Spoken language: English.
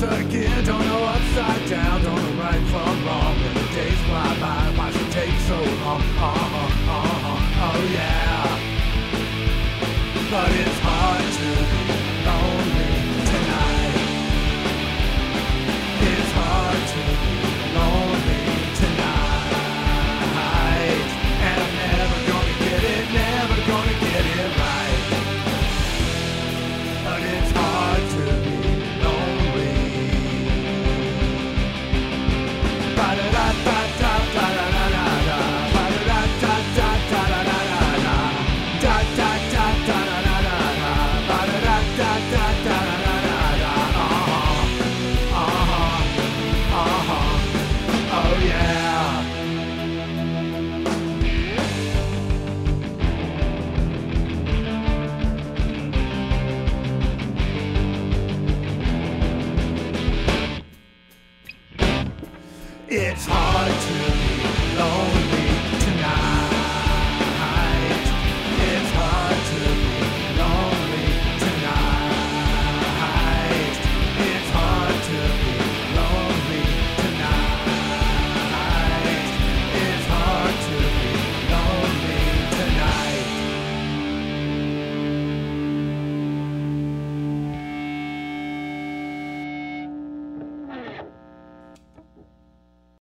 third gear, don't know upside down, don't know right from wrong. When the days fly by, why should it take so long? Oh yeah. But it's hard to be lonely tonight. It's hard to be lonely tonight. And I'm never gonna get it, never gonna get it right. But it's hard to be lonely. Ba-da-da-da-da-da-da-da-da. Ba-da-da-da-da-da-da-da-da. Da-da-da-da-da-da-da-da. Ba-da-da-da-da-da-da-da-da. Oh yeah. It's hard to be lonely.